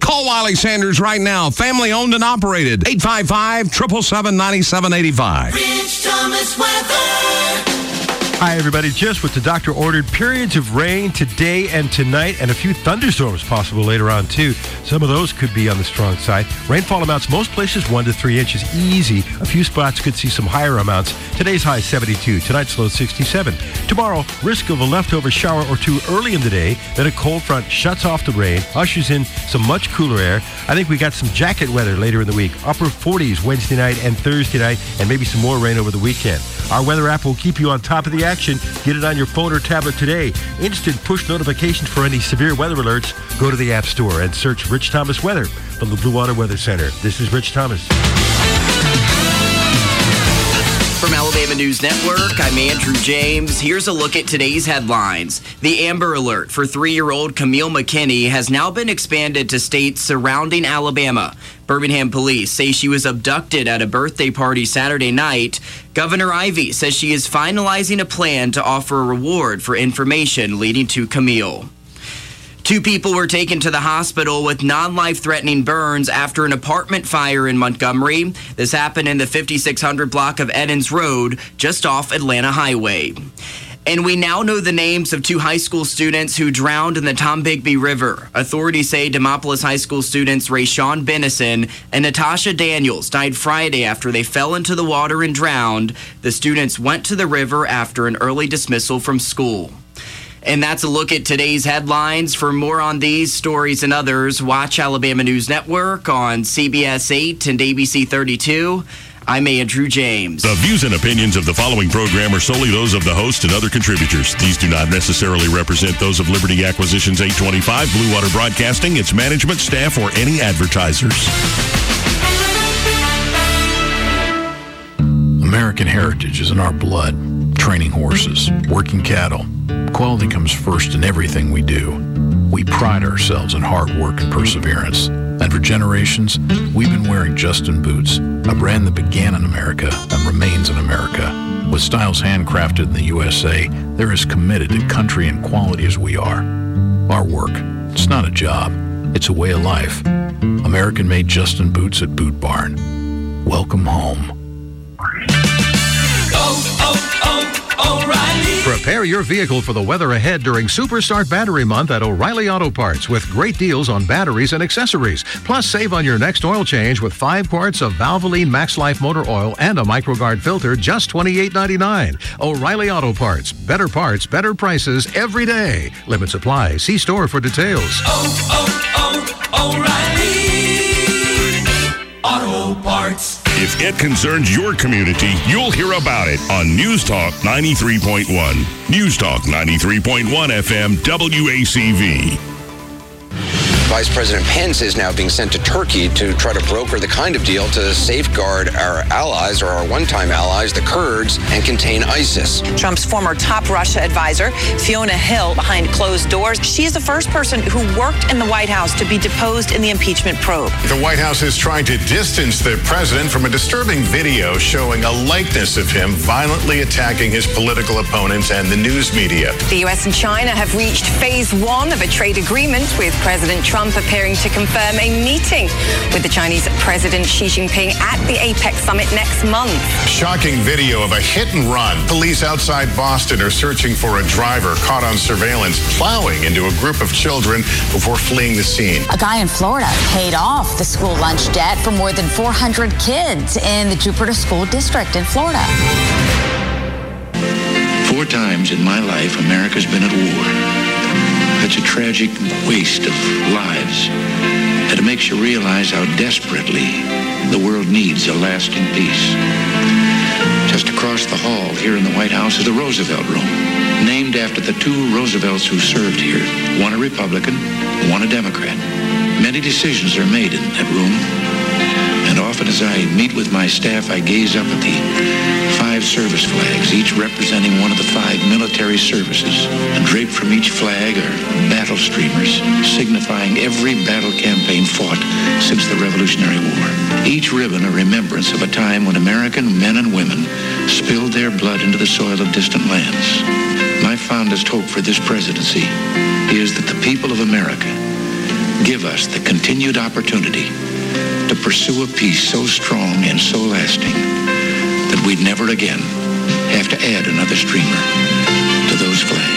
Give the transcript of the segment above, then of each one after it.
Call Wiley Sanders right now. Family owned and operated. 855-777-9785. Rich Thomas weather. Hi, everybody. Just what the doctor ordered. Periods of rain today and tonight, and a few thunderstorms possible later on, too. Some of those could be on the strong side. Rainfall amounts most places 1 to 3 inches. Easy. A few spots could see some higher amounts. Today's high 72. Tonight's low 67. Tomorrow, risk of a leftover shower or two early in the day. Then a cold front shuts off the rain, ushers in some much cooler air. I think we got some jacket weather later in the week. Upper 40s Wednesday night and Thursday night, and maybe some more rain over the weekend. Our weather app will keep you on top of the action. Get it on your phone or tablet today. Instant push notifications for any severe weather alerts. Go to the App Store and search Rich Thomas Weather from the Blue Water Weather Center. This is Rich Thomas. From Alabama News Network, I'm Andrew James. Here's a look at today's headlines. The Amber Alert for 3-year-old Camille McKinney has now been expanded to states surrounding Alabama. Birmingham police say she was abducted at a birthday party Saturday night. Governor Ivey says she is finalizing a plan to offer a reward for information leading to Camille. 2 people were taken to the hospital with non-life-threatening burns after an apartment fire in Montgomery. This happened in the 5600 block of Eddins Road, just off Atlanta Highway. And we now know the names of 2 high school students who drowned in the Tombigbee River. Authorities say Demopolis High School students Rayshawn Bennison and Natasha Daniels died Friday after they fell into the water and drowned. The students went to the river after an early dismissal from school. And that's a look at today's headlines. For more on these stories and others, watch Alabama News Network on CBS 8 and ABC 32. I'm Andrew James. The views and opinions of the following program are solely those of the host and other contributors. These do not necessarily represent those of Liberty Acquisitions 825, Blue Water Broadcasting, its management, staff, or any advertisers. American heritage is in our blood. Training horses, working cattle. Quality comes first in everything we do. We pride ourselves in hard work and perseverance. And for generations, we've been wearing Justin boots, a brand that began in America and remains in America. With styles handcrafted in the USA, they're as committed to country and quality as we are. Our work, it's not a job, it's a way of life. American-made Justin boots at Boot Barn. Welcome home. O'Reilly. Prepare your vehicle for the weather ahead during Superstart Battery Month at O'Reilly Auto Parts with great deals on batteries and accessories. Plus, save on your next oil change with 5 quarts of Valvoline Max Life motor oil and a MicroGuard filter, just $28.99. O'Reilly Auto Parts. Better parts, better prices every day. Limits apply. See store for details. O'Reilly Auto Parts. If it concerns your community, you'll hear about it on News Talk 93.1. News Talk 93.1 FM WACV. Vice President Pence is now being sent to Turkey to try to broker the kind of deal to safeguard our allies, or our one-time allies, the Kurds, and contain ISIS. Trump's former top Russia advisor, Fiona Hill, behind closed doors. She is the first person who worked in the White House to be deposed in the impeachment probe. The White House is trying to distance the president from a disturbing video showing a likeness of him violently attacking his political opponents and the news media. The U.S. and China have reached phase 1 of a trade agreement, with President Trump preparing to confirm a meeting with the Chinese President Xi Jinping at the APEC summit next month. Shocking video of a hit and run. Police outside Boston are searching for a driver caught on surveillance plowing into a group of children before fleeing the scene. A guy in Florida paid off the school lunch debt for more than 400 kids in the Jupiter School District in Florida. 4 times in my life, America's been at war. That's a tragic waste of lives. And it makes you realize how desperately the world needs a lasting peace. Just across the hall here in the White House is the Roosevelt Room, named after the 2 Roosevelts who served here, one a Republican, one a Democrat. Many decisions are made in that room, and often as I meet with my staff, I gaze up at the 5 service flags, each representing one of the 5 military services. And draped from each flag are battle streamers, signifying every battle campaign fought since the Revolutionary War. Each ribbon a remembrance of a time when American men and women spilled their blood into the soil of distant lands. My fondest hope for this presidency is that the people of America give us the continued opportunity to pursue a peace so strong and so lasting that we'd never again have to add another streamer to those flags.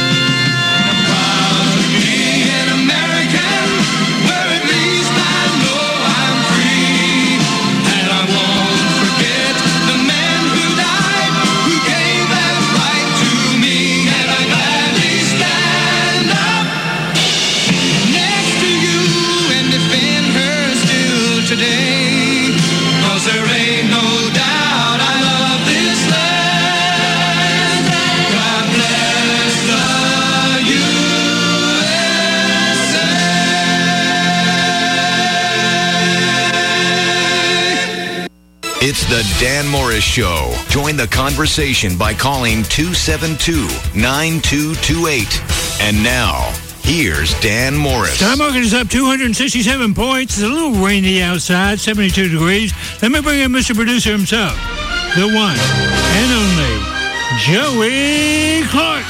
It's the Dan Morris Show. Join the conversation by calling 272-9228. And now, here's Dan Morris. Stock market is up 267 points. It's a little rainy outside, 72 degrees. Let me bring in Mr. Producer himself, the one and only Joey Clark.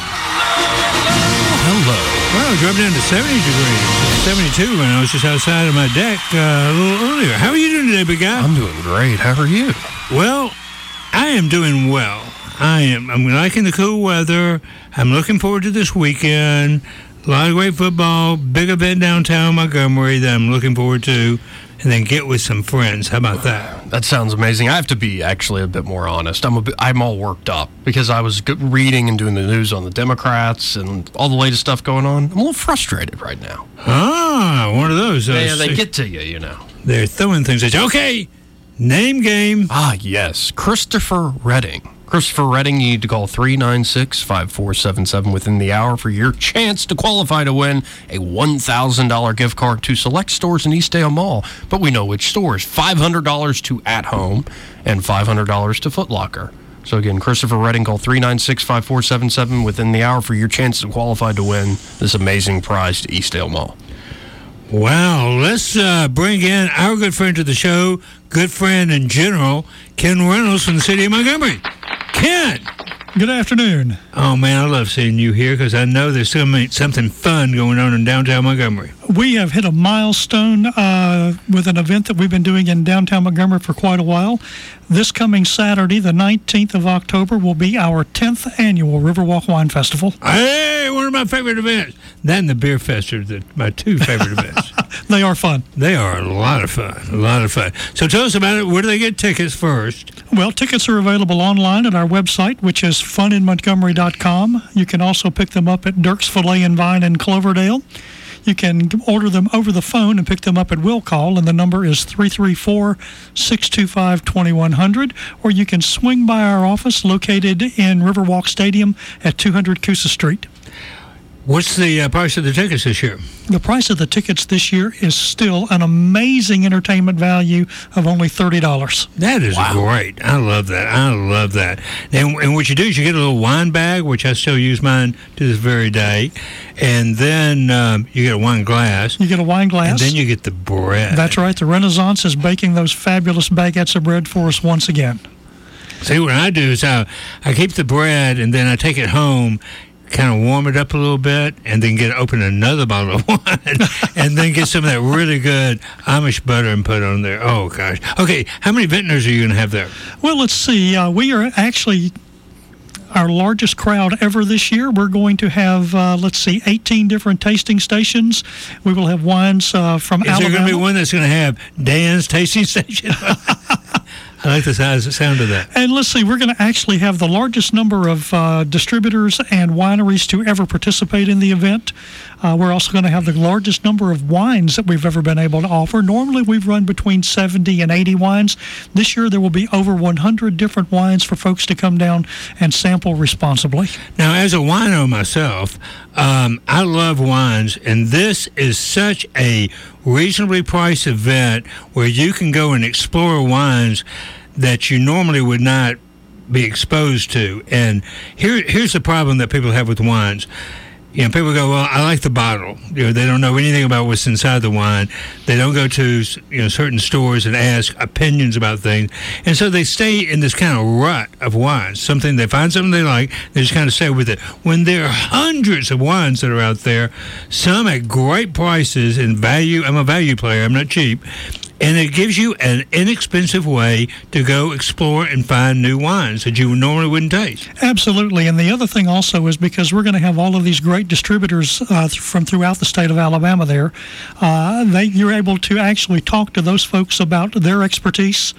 Hello. Well, it dropped down to 70 degrees. 72 when I was just outside of my deck a little earlier. How are you doing today, big guy? I'm doing great. How are you? Well, I am doing well. I'm liking the cool weather. I'm looking forward to this weekend. A lot of great football, big event downtown Montgomery that I'm looking forward to, and then get with some friends. How about that? That sounds amazing. I have to be actually a bit more honest. I'm all worked up because I was reading and doing the news on the Democrats and all the latest stuff going on. I'm a little frustrated right now. Ah, one of those. Yeah, they get to you, you know. They're throwing things at you. Okay, name game. Ah, yes. Christopher Redding. Christopher Redding, you need to call 396-5477 within the hour for your chance to qualify to win a $1,000 gift card to select stores in Eastdale Mall. But we know which stores. $500 to At Home and $500 to Foot Locker. So again, Christopher Redding, call 396-5477 within the hour for your chance to qualify to win this amazing prize to Eastdale Mall. Wow, let's bring in our good friend to the show, good friend in general, Ken Reynolds from the city of Montgomery. Ken! Good afternoon. Oh, man, I love seeing you here because I know there's something fun going on in downtown Montgomery. We have hit a milestone with an event that we've been doing in downtown Montgomery for quite a while. This coming Saturday, the 19th of October, will be our 10th annual Riverwalk Wine Festival. Hey, one of my favorite events. That and the Beer Fest are my two favorite events. They are fun. They are a lot of fun, So tell us about it. Where do they get tickets first? Well, tickets are available online at our website, which is funinmontgomery.com. You can also pick them up at Dirk's Filet and Vine in Cloverdale. You can order them over the phone and pick them up at will call, and the number is 334-625-2100, or you can swing by our office located in Riverwalk Stadium at 200 Coosa Street. What's the price of the tickets this year? The price of the tickets this year is still an amazing entertainment value of only $30. That is great. I love that. And what you do is you get a little wine bag, which I still use mine to this very day. And then you get a wine glass. You get a wine glass. And then you get the bread. That's right. The Renaissance is baking those fabulous baguettes of bread for us once again. See, what I do is I keep the bread, and then I take it home, kind of warm it up a little bit, and then open another bottle of wine, and then get some of that really good Amish butter and put on there. Oh, gosh. Okay, how many vintners are you going to have there? Well, let's see. We are actually our largest crowd ever this year. We're going to have, 18 different tasting stations. We will have wines from Alabama. Is there going to be one that's going to have Dan's tasting station? I like the sound of that. And let's see, we're going to actually have the largest number of distributors and wineries to ever participate in the event. We're also going to have the largest number of wines that we've ever been able to offer. Normally, we've run between 70 and 80 wines. This year, there will be over 100 different wines for folks to come down and sample responsibly. Now, as a wino myself, I love wines, and this is such a reasonably priced event where you can go and explore wines that you normally would not be exposed to. And here's the problem that people have with wines. people go, well, I like the bottle. They don't know anything about what's inside the wine. They don't go to certain stores and ask opinions about things, and so they stay in this kind of rut of wines. They find something they like, they just kind of stay with it. When there are hundreds of wines that are out there, some at great prices and value. I'm a value player. I'm not cheap. And it gives you an inexpensive way to go explore and find new wines that you normally wouldn't taste. Absolutely. And the other thing also is because we're going to have all of these great distributors from throughout the state of Alabama there, you're able to actually talk to those folks about their expertise,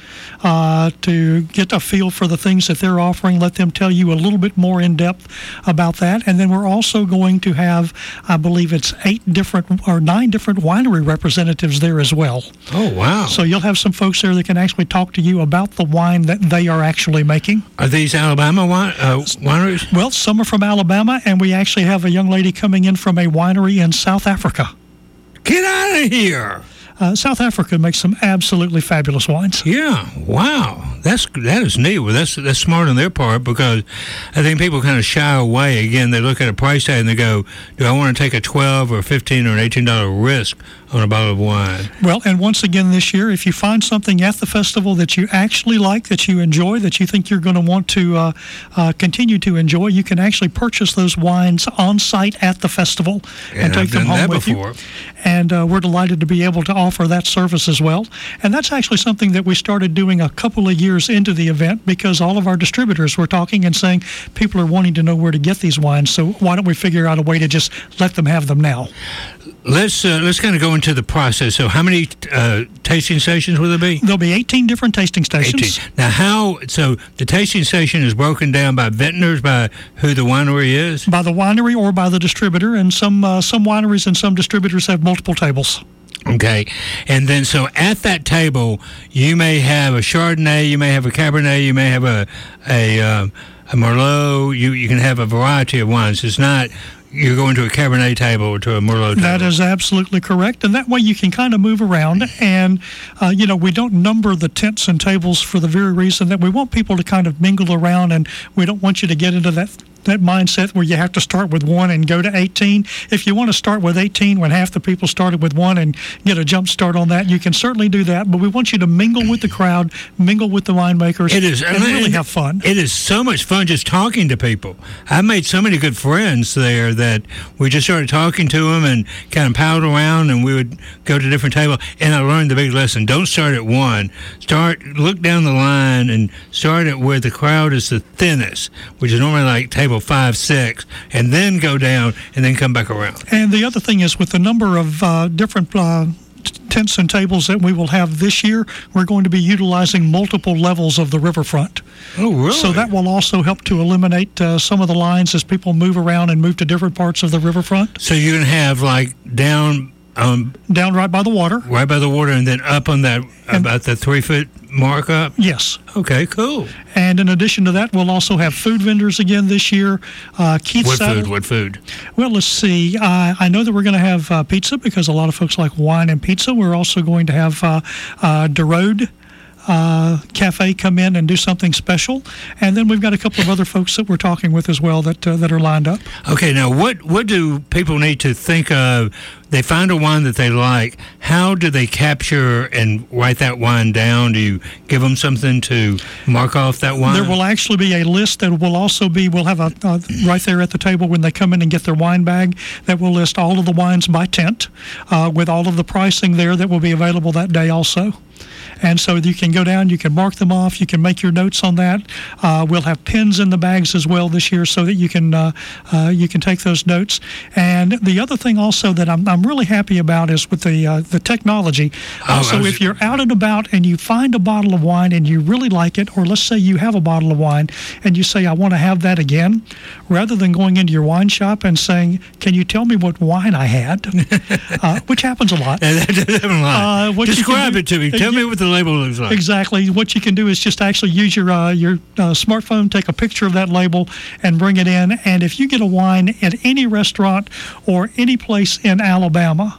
to get a feel for the things that they're offering, let them tell you a little bit more in depth about that. And then we're also going to have, I believe it's 9 different winery representatives there as well. Oh, wow. So you'll have some folks there that can actually talk to you about the wine that they are actually making. Are these Alabama wineries? Well, some are from Alabama, and we actually have a young lady coming in from a winery in South Africa. Get out of here! South Africa makes some absolutely fabulous wines. Yeah, wow. That is neat. Well, that's smart on their part, because I think people kind of shy away. Again, they look at a price tag and they go, do I want to take a $12 or $15 or an $18 risk on a bottle of wine? Well, and once again this year, if you find something at the festival that you actually like, that you enjoy, that you think you're going to want to continue to enjoy, you can actually purchase those wines on site at the festival and take them home with you. And we're delighted to be able to offer that service as well. And that's actually something that we started doing a couple of years into the event, because all of our distributors were talking and saying people are wanting to know where to get these wines. So why don't we figure out a way to just let them have them now? Let's kind of go into the process. So how many tasting stations will there be? There'll be 18 different tasting stations. 18. Now so the tasting station is broken down by vintners, by who the winery is? By the winery or by the distributor, and some wineries and some distributors have multiple tables. Okay, and then so at that table, you may have a Chardonnay, you may have a Cabernet, you may have a Merlot. You can have a variety of wines. It's not you're going to a Cabernet table or to a Merlot table. That is absolutely correct, and that way you can kind of move around. And we don't number the tents and tables for the very reason that we want people to kind of mingle around, and we don't want you to get into that mindset where you have to start with 1 and go to 18. If you want to start with 18 when half the people started with 1 and get a jump start on that, you can certainly do that. But we want you to mingle with the crowd, mingle with the winemakers, and really have fun. It is so much fun just talking to people. I made so many good friends there that we just started talking to them and kind of palled around, and we would go to different tables. And I learned the big lesson: don't start at 1. Look down the line and start at where the crowd is the thinnest, which is normally like table 5, 6, and then go down and then come back around. And the other thing is, with the number of different tents and tables that we will have this year, we're going to be utilizing multiple levels of the riverfront. Oh, really? So that will also help to eliminate some of the lines as people move around and move to different parts of the riverfront. So you're going to have like down right by the water. Right by the water, and then up on that, about the 3-foot mark up? Yes. Okay, cool. And in addition to that, we'll also have food vendors again this year. What food? Well, let's see. I know that we're going to have pizza, because a lot of folks like wine and pizza. We're also going to have De Rode Cafe come in and do something special. And then we've got a couple of other folks that we're talking with as well that are lined up. Okay, now what do people need to think of? They find a wine that they like. How do they capture and write that wine down? Do you give them something to mark off that wine? There will actually be a list that will also be, we'll have right there at the table when they come in and get their wine bag, that will list all of the wines by tent, with all of the pricing there that will be available that day also. And so you can go down, you can mark them off, you can make your notes on that. We'll have pens in the bags as well this year, so that you can take those notes. And the other thing also that I'm really happy about is with the technology. So if you're out and about and you find a bottle of wine and you really like it, or let's say you have a bottle of wine and you say, I want to have that again, rather than going into your wine shop and saying, can you tell me what wine I had? Which happens a lot. That happens a lot. Describe it to me. Tell me what the label looks like. Exactly. What you can do is just actually use your smartphone, take a picture of that label, and bring it in. And if you get a wine at any restaurant or any place in Alabama,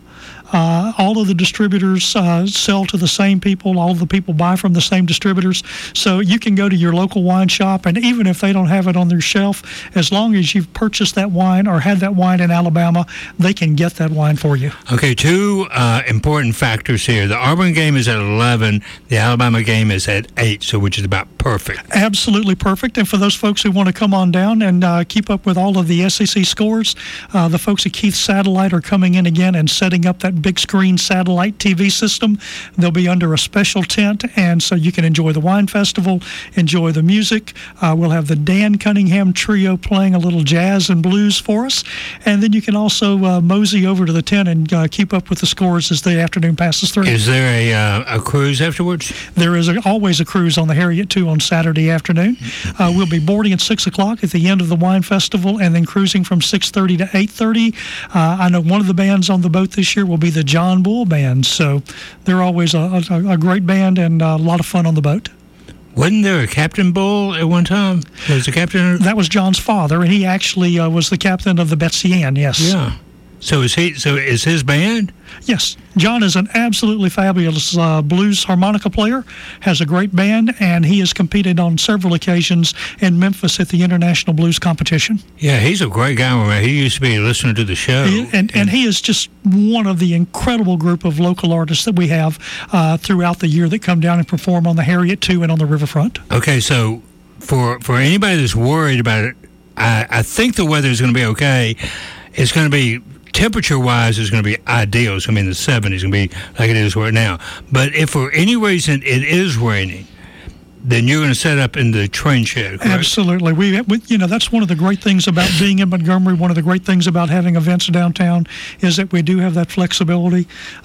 All of the distributors sell to the same people. All of the people buy from the same distributors. So you can go to your local wine shop, and even if they don't have it on their shelf, as long as you've purchased that wine or had that wine in Alabama, they can get that wine for you. Okay, two important factors here. The Auburn game is at 11. The Alabama game is at 8, so which is about perfect. Absolutely perfect. And for those folks who want to come on down and keep up with all of the SEC scores, the folks at Keith Satellite are coming in again and setting up that big screen satellite TV system. They'll be under a special tent, and so you can enjoy the wine festival, enjoy the music. We'll have the Dan Cunningham Trio playing a little jazz and blues for us. And then you can also mosey over to the tent and keep up with the scores as the afternoon passes through. Is there a cruise afterwards? There is always a cruise on the Harriet 2 on Saturday afternoon. We'll be boarding at 6 o'clock at the end of the wine festival and then cruising from 6:30 to 8:30. I know one of the bands on the boat this year will be the John Bull Band, so they're always a great band and a lot of fun on the boat. Wasn't there a Captain Bull at one time? Was the captain? That was John's father, and he actually was the captain of the Betsy Ann, yes. Yeah. So is his band? Yes. John is an absolutely fabulous blues harmonica player, has a great band, and he has competed on several occasions in Memphis at the International Blues Competition. Yeah, he's a great guy. He used to be a listener to the show. And he is just one of the incredible group of local artists that we have throughout the year that come down and perform on the Harriet 2 and on the riverfront. Okay, so for anybody that's worried about it, I think the weather is going to be okay. It's going to be... Temperature-wise, it's going to be ideal. It's going to be in the 70s. It's going to be like it is right now. But if for any reason it is raining, then you're going to set up in the train shed, correct? Absolutely. We that's one of the great things about being in Montgomery. One of the great things about having events downtown is that we do have that flexibility.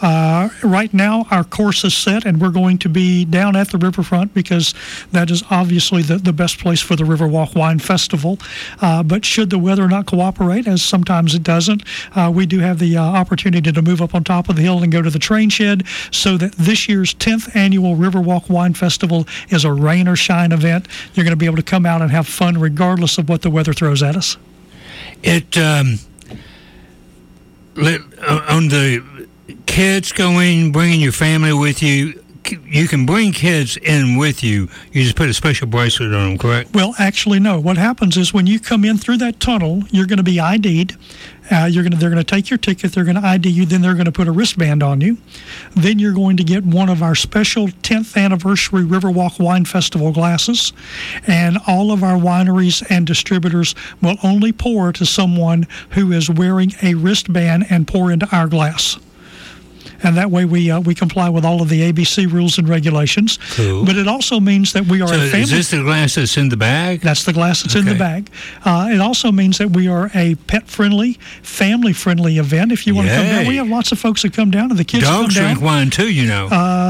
Right now, our course is set, and we're going to be down at the riverfront because that is obviously the best place for the Riverwalk Wine Festival. But should the weather not cooperate, as sometimes it doesn't, we do have the opportunity to move up on top of the hill and go to the train shed so that this year's 10th annual Riverwalk Wine Festival is a rain or shine event. You're going to be able to come out and have fun regardless of what the weather throws at us. It on the kids going, bringing your family with you. You can bring kids in with you. You just put a special bracelet on them, correct? Well, actually, no. What happens is when you come in through that tunnel, you're going to be ID'd. They're going to take your ticket. They're going to ID you. Then they're going to put a wristband on you. Then you're going to get one of our special 10th anniversary Riverwalk Wine Festival glasses. And all of our wineries and distributors will only pour to someone who is wearing a wristband and pour into our glass. And that way we comply with all of the ABC rules and regulations. Cool. But it also means that we are a family. Is this the glass that's in the bag? That's the glass that's in the bag. It also means that we are a pet-friendly, family-friendly event. If you want to come down, we have lots of folks that come down, and the kids Dogs come down. drink wine too, you know.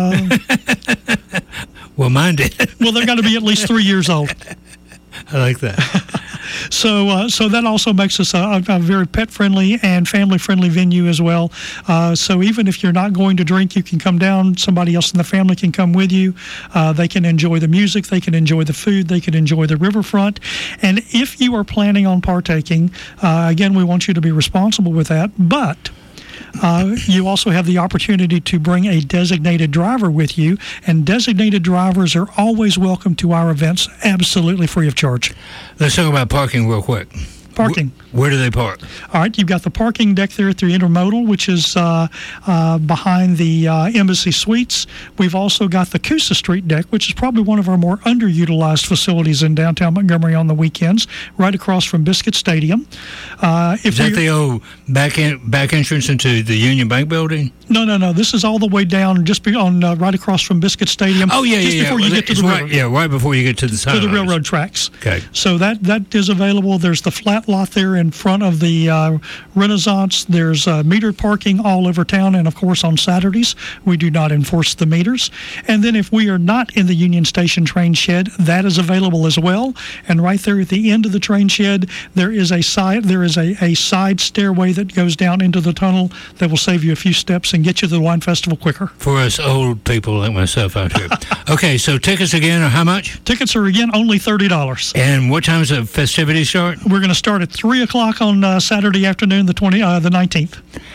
Well, mine did. Well, they've got to be at least 3 years old. I like that. So that also makes us a very pet-friendly and family-friendly venue as well. So even if you're not going to drink, you can come down. Somebody else in the family can come with you. They can enjoy the music. They can enjoy the food. They can enjoy the riverfront. And if you are planning on partaking, again, we want you to be responsible with that. But you also have the opportunity to bring a designated driver with you, and designated drivers are always welcome to our events, absolutely free of charge. Let's talk about parking real quick. Parking. Where do they park? All right, you've got the parking deck there at the Intermodal, which is behind the Embassy Suites. We've also got the Coosa Street deck, which is probably one of our more underutilized facilities in downtown Montgomery on the weekends, right across from Biscuit Stadium. Is that the old back entrance into the Union Bank building? No. This is all the way down, just right across from Biscuit Stadium. Oh, yeah, just before you get to the railroad. Yeah, right before you get to the to the railroad tracks. Okay. So that is available. There's the flat lot there in front of the Renaissance. There's metered parking all over town, and of course on Saturdays we do not enforce the meters. And then if we are not in the Union Station train shed, that is available as well. And right there at the end of the train shed, there is a side stairway that goes down into the tunnel that will save you a few steps and get you to the wine festival quicker. For us old people like myself out here. Okay, so tickets again are how much? Tickets are again only $30. And what time does the festivities start? We're going to start at 3 o'clock on Saturday afternoon, the 19th.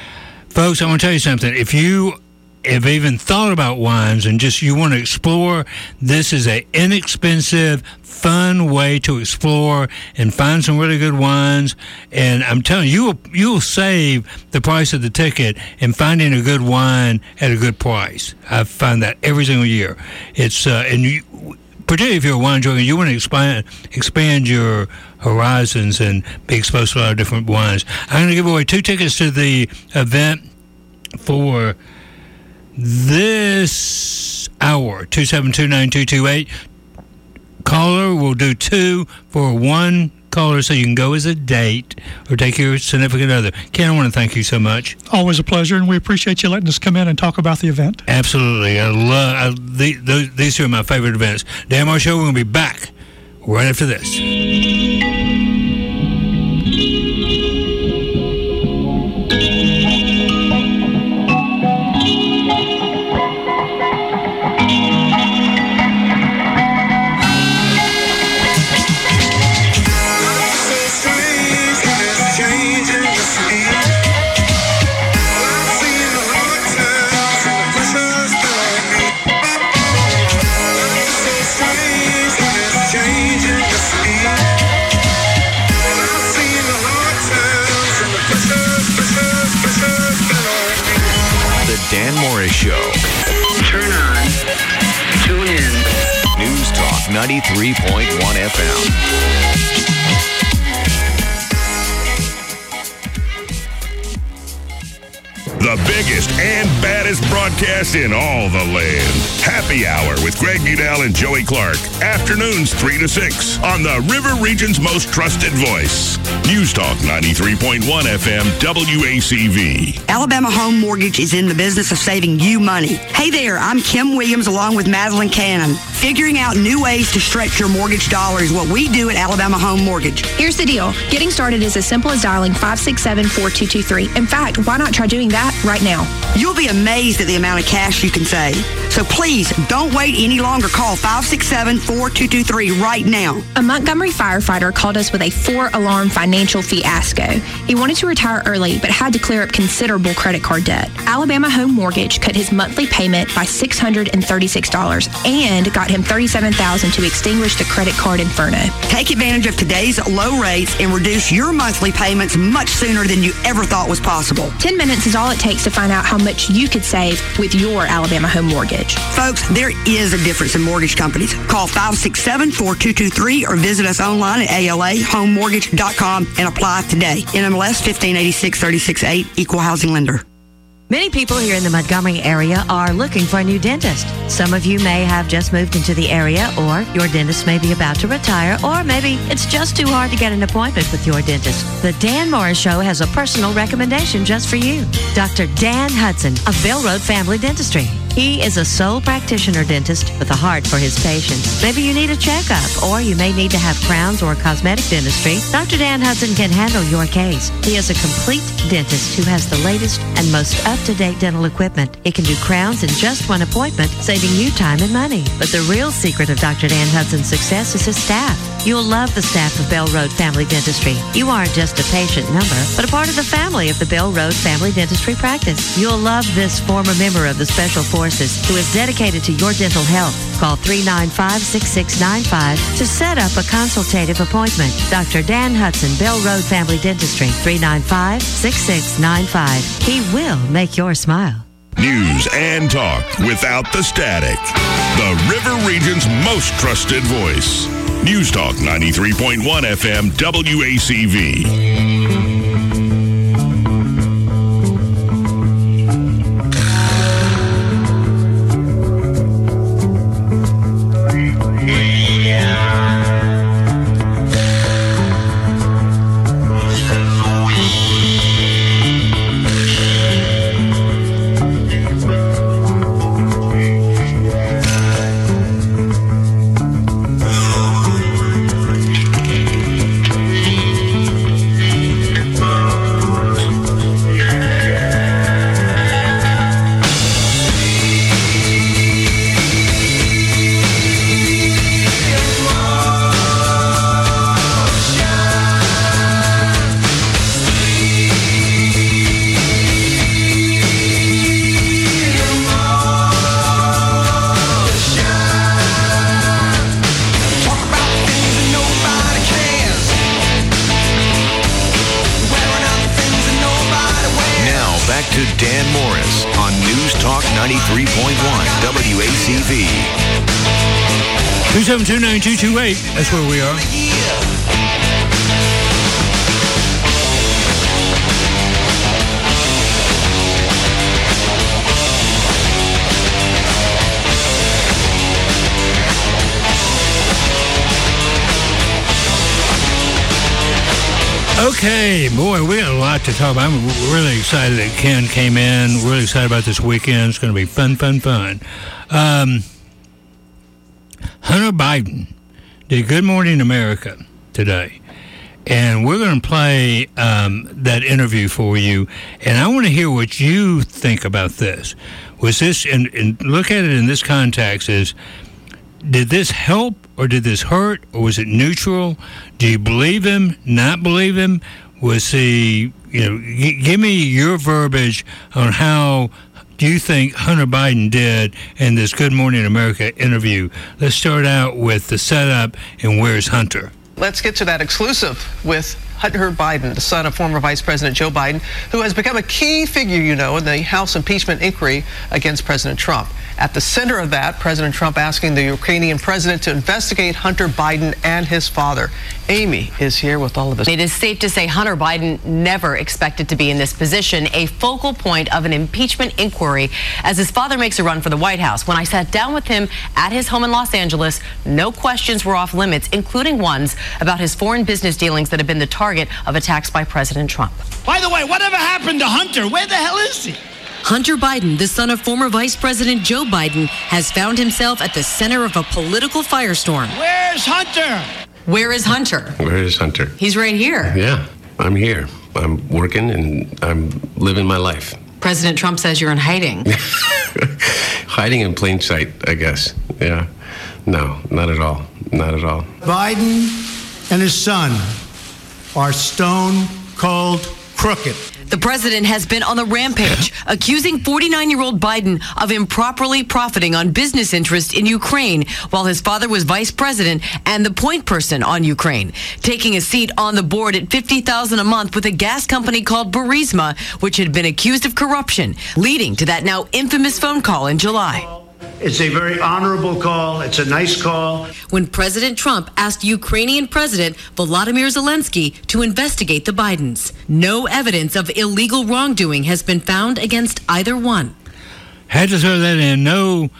Folks, I want to tell you something. If you have even thought about wines and just you want to explore, this is an inexpensive, fun way to explore and find some really good wines. And I'm telling you, you'll save the price of the ticket in finding a good wine at a good price. I find that every single year. It's particularly if you're a wine drinker, you want to expand your horizons and be exposed to a lot of different wines. I'm going to give away 2 tickets to the event for this hour. 272-9228. Caller will do 2 for 1 caller, so you can go as a date or take your significant other. Ken, I want to thank you so much. Always a pleasure, and we appreciate you letting us come in and talk about the event. Absolutely. These two are my favorite events. Dan Moore Show, we're going to be back right after this. Dan Morris Show. Turn on. Tune in. News Talk 93.1 FM. The biggest and baddest broadcast in all the land. Happy Hour with Greg Udell and Joey Clark. Afternoons 3 to 6 on the River Region's most trusted voice. News Talk 93.1 FM WACV. Alabama Home Mortgage is in the business of saving you money. Hey there, I'm Kim Williams along with Madeline Cannon. Figuring out new ways to stretch your mortgage dollar is what we do at Alabama Home Mortgage. Here's the deal. Getting started is as simple as dialing 567-4223. In fact, why not try doing that right now? You'll be amazed at the amount of cash you can save. So please, don't wait any longer. Call 567-4223 right now. A Montgomery firefighter called us with a 4-alarm financial fiasco. He wanted to retire early, but had to clear up considerable credit card debt. Alabama Home Mortgage cut his monthly payment by $636 and got him $37,000 to extinguish the credit card inferno. Take advantage of today's low rates and reduce your monthly payments much sooner than you ever thought was possible. 10 minutes is all it takes to find out how much you could save with your Alabama Home Mortgage. Folks, there is a difference in mortgage companies. Call 567-4223 or visit us online at alahomemortgage.com and apply today. NMLS 1586-368, Equal Housing Lender. Many people here in the Montgomery area are looking for a new dentist. Some of you may have just moved into the area, or your dentist may be about to retire, or maybe it's just too hard to get an appointment with your dentist. The Dan Morris Show has a personal recommendation just for you. Dr. Dan Hudson of Bell Road Family Dentistry. He is a sole practitioner dentist with a heart for his patients. Maybe you need a checkup, or you may need to have crowns or cosmetic dentistry. Dr. Dan Hudson can handle your case. He is a complete dentist who has the latest and most up-to-date dental equipment. He can do crowns in just one appointment, saving you time and money. But the real secret of Dr. Dan Hudson's success is his staff. You'll love the staff of Bell Road Family Dentistry. You aren't just a patient number, but a part of the family of the Bell Road Family Dentistry practice. You'll love this former member of the Special Forces who is dedicated to your dental health. Call 395-6695 to set up a consultative appointment. Dr. Dan Hudson, Bell Road Family Dentistry, 395-6695. He will make your smile. News and talk without the static. The River Region's most trusted voice. News Talk 93.1 FM WACV. 93.1 WACV. 2729228. That's where we are. Okay, boy, we got a lot to talk about. I'm really excited that Ken came in. Really excited about this weekend. It's going to be fun. Hunter Biden did Good Morning America today, and we're going to play that interview for you, and I want to hear what you think about this. Was this, and look at it in this context, did this help or did this hurt, or was it neutral? Do you believe him, not believe him? Was he, give me your verbiage on how do you think Hunter Biden did in this Good Morning America interview? Let's start out with the setup and where's Hunter? Let's get to that exclusive with Hunter Biden, the son of former Vice President Joe Biden, who has become a key figure, in the House impeachment inquiry against President Trump. At the center of that, President Trump asking the Ukrainian president to investigate Hunter Biden and his father. Amy is here with all of this. It is safe to say Hunter Biden never expected to be in this position, a focal point of an impeachment inquiry as his father makes a run for the White House. When I sat down with him at his home in Los Angeles, no questions were off limits, including ones about his foreign business dealings that have been the target of attacks by President Trump. By the way, whatever happened to Hunter? Where the hell is he? Hunter Biden, the son of former Vice President Joe Biden, has found himself at the center of a political firestorm. Where's Hunter? Where is Hunter? Where is Hunter? He's right here. Yeah, I'm here. I'm working and I'm living my life. President Trump says you're in hiding. Hiding in plain sight, I guess. Yeah. No, not at all. Not at all. Biden and his son are stone cold crooked. The president has been on the rampage, accusing 49-year-old Biden of improperly profiting on business interests in Ukraine while his father was vice president and the point person on Ukraine, taking a seat on the board at $50,000 a month with a gas company called Burisma, which had been accused of corruption, leading to that now infamous phone call in July. It's a very honorable call. It's a nice call. When President Trump asked Ukrainian President Volodymyr Zelensky to investigate the Bidens, no evidence of illegal wrongdoing has been found against either one. Had to throw that in. No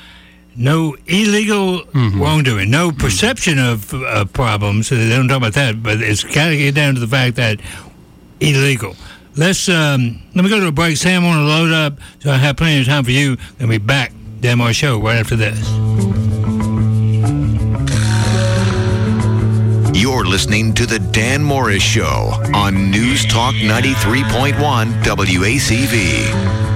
illegal wrongdoing. No perception of problems. They don't talk about that, but it's got to get down to the fact that illegal. Let me go to a break. Sam, I want to load up so I have plenty of time for you. Then we'll be back. Dan Morris Show right after this. You're listening to The Dan Morris Show on News Talk 93.1 WACV.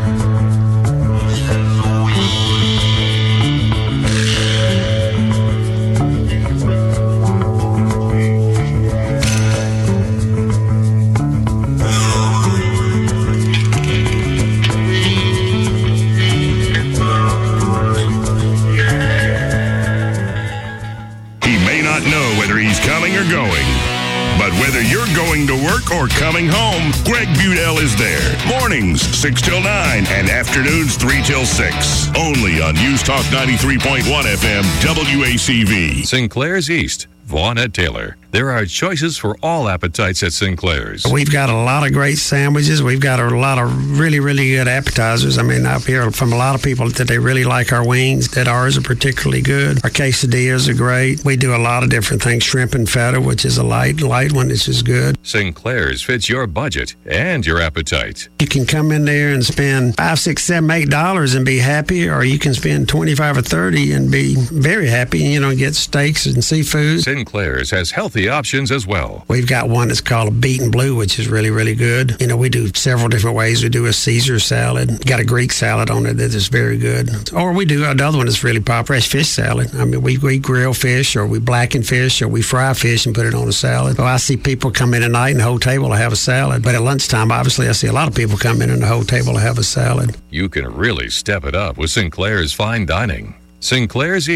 Or coming home, Greg Budell is there. Mornings, 6 till 9, and afternoons, 3 till 6. Only on News Talk 93.1 FM, WACV. Sinclair's East. Vaughnette Taylor. There are choices for all appetites at Sinclair's. We've got a lot of great sandwiches. We've got a lot of really, really good appetizers. I mean, I've heard from a lot of people that they really like our wings, that ours are particularly good. Our quesadillas are great. We do a lot of different things. Shrimp and feta, which is a light one, which is good. Sinclair's fits your budget and your appetite. You can come in there and spend $5, $6, $7, $8 and be happy, or you can spend $25 or $30 and be very happy, get steaks and seafood. Sinclair's has healthy options as well. We've got one that's called a beaten blue, which is really, really good. We do several different ways. We do a Caesar salad. Got a Greek salad on it that is very good. Or we do another one that's really popular, is fish salad. I mean, we grill fish, or we blacken fish, or we fry fish and put it on a salad. I see people come in at night and the whole table will have a salad. But at lunchtime, obviously, I see a lot of people come in and the whole table will have a salad. You can really step it up with Sinclair's fine dining. Sinclair's East,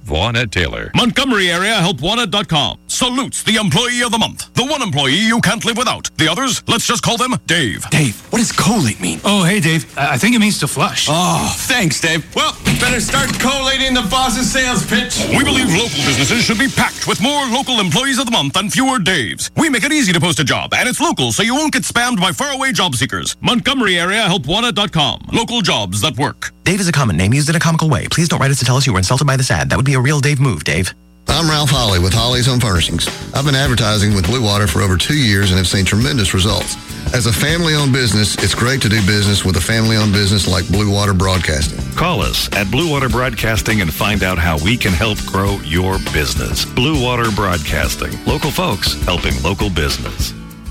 Vaughnette Taylor. Montgomery Area HelpWanted.com salutes the employee of the month. The one employee you can't live without. The others, let's just call them Dave. Dave, what does collate mean? Oh, hey, Dave. I think it means to flush. Oh, thanks, Dave. Well, better start collating the boss's sales pitch. We believe local businesses should be packed with more local employees of the month and fewer Daves. We make it easy to post a job, and it's local, so you won't get spammed by faraway job seekers. Montgomery Area HelpWanted.com. Local jobs that work. Dave is a common name used in a comical way. Please don't write us to tell us you were insulted by this ad. That would be a real Dave move, Dave. I'm Ralph Hawley with Hawley's Home Furnishings. I've been advertising with Blue Water for over 2 years and have seen tremendous results. As a family-owned business, it's great to do business with a family-owned business like Blue Water Broadcasting. Call us at Blue Water Broadcasting and find out how we can help grow your business. Blue Water Broadcasting. Local folks helping local business.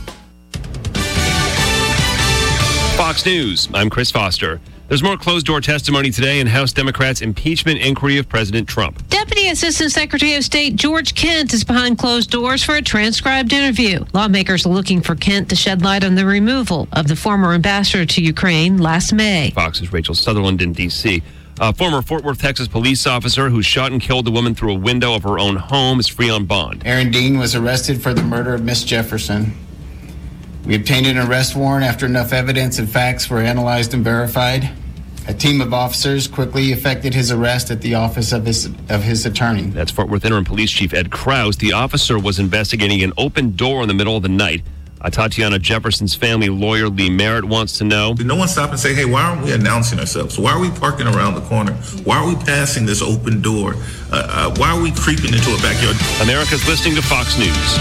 Fox News, I'm Chris Foster. There's more closed-door testimony today in House Democrats' impeachment inquiry of President Trump. Deputy Assistant Secretary of State George Kent is behind closed doors for a transcribed interview. Lawmakers are looking for Kent to shed light on the removal of the former ambassador to Ukraine last May. Fox's Rachel Sutherland in D.C. A former Fort Worth, Texas police officer who shot and killed a woman through a window of her own home is free on bond. Aaron Dean was arrested for the murder of Miss Jefferson. We obtained an arrest warrant after enough evidence and facts were analyzed and verified. A team of officers quickly effected his arrest at the office of his attorney. That's Fort Worth Interim Police Chief Ed Krause. The officer was investigating an open door in the middle of the night. Tatiana Jefferson's family lawyer Lee Merritt wants to know. Did no one stop and say, hey, why aren't we announcing ourselves? Why are we parking around the corner? Why are we passing this open door? Why are we creeping into a backyard? America's listening to Fox News.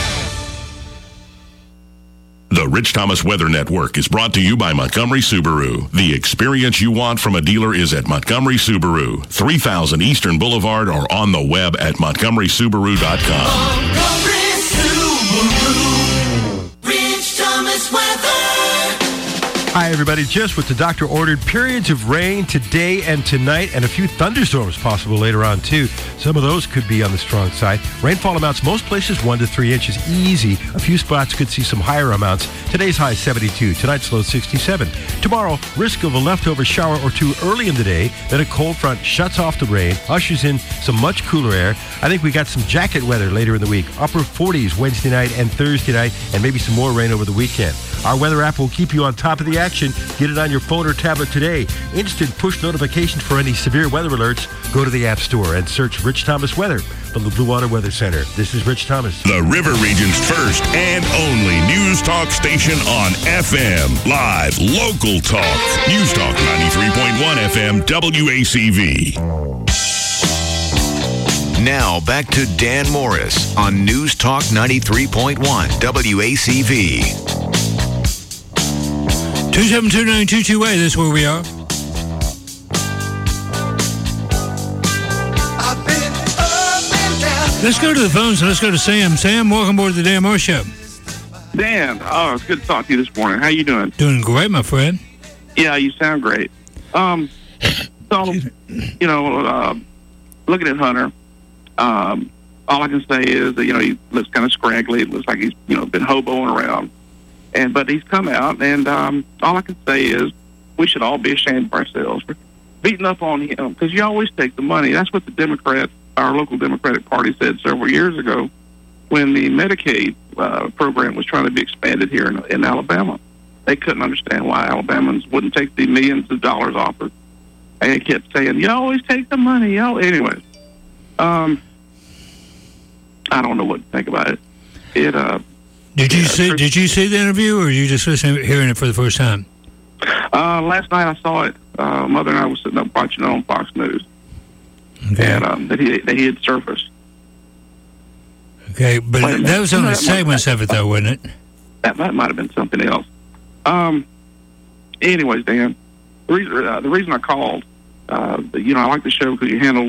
The Rich Thomas Weather Network is brought to you by Montgomery Subaru. The experience you want from a dealer is at Montgomery Subaru, 3000 Eastern Boulevard, or on the web at montgomerysubaru.com. Montgomery Subaru, Rich Thomas Weather. Hi, everybody. Just with the doctor ordered periods of rain today and tonight, and a few thunderstorms possible later on, too. Some of those could be on the strong side. Rainfall amounts most places 1 to 3 inches easy. A few spots could see some higher amounts. Today's high 72. Tonight's low 67. Tomorrow, risk of a leftover shower or two early in the day. Then a cold front shuts off the rain, ushers in some much cooler air. I think we got some jacket weather later in the week. Upper 40s Wednesday night and Thursday night, and maybe some more rain over the weekend. Our weather app will keep you on top of the action. Get it on your phone or tablet today. Instant push notifications for any severe weather alerts. Go to the App Store and search Rich Thomas Weather from the Blue Water Weather Center. This is Rich Thomas. The River Region's first and only news talk station on FM. Live, local talk. News Talk 93.1 FM WACV. Now back to Dan Morris on News Talk 93.1 WACV. 2729228, that's where we are. Let's go to the phones and let's go to Sam. Sam, welcome aboard the Dan Morris Show. Dan, it's good to talk to you this morning. How you doing? Doing great, my friend. Yeah, you sound great. Looking at Hunter, all I can say is that, he looks kind of scraggly. It looks like he's, been hoboing around. But he's come out, and all I can say is we should all be ashamed of ourselves for beating up on him, because you always take the money. That's what our local Democratic Party said several years ago when the Medicaid program was trying to be expanded here in Alabama. They couldn't understand why Alabamans wouldn't take the millions of dollars offered. And they kept saying, you always take the money. Anyways, I don't know what to think about it. Did you see the interview, or you just hearing it for the first time? Last night I saw it. Mother and I was sitting up watching it on Fox News, and that he had surfaced. Okay, but that was only segments of it, though, wasn't it? That might have been something else. Anyways, Dan, the reason I called, I like the show because you handle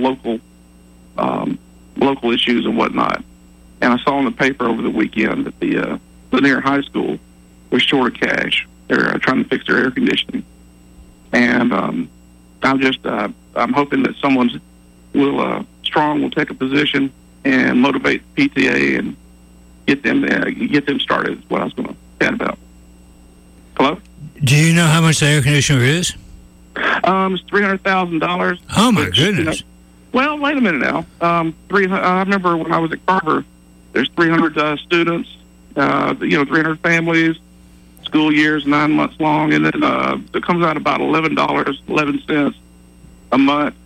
local issues and whatnot. And I saw in the paper over the weekend that the Lanier High School was short of cash. They're trying to fix their air conditioning. And I'm hoping that someone will take a position and motivate the PTA and get them started. Is what I was going to chat about. Hello? Do you know how much the air conditioner is? It's $300,000. Oh my goodness! Well, wait a minute now. I remember when I was at Carver, there's 300 students, 300 families, school years 9 months long, and then it comes out about $11.11 a month.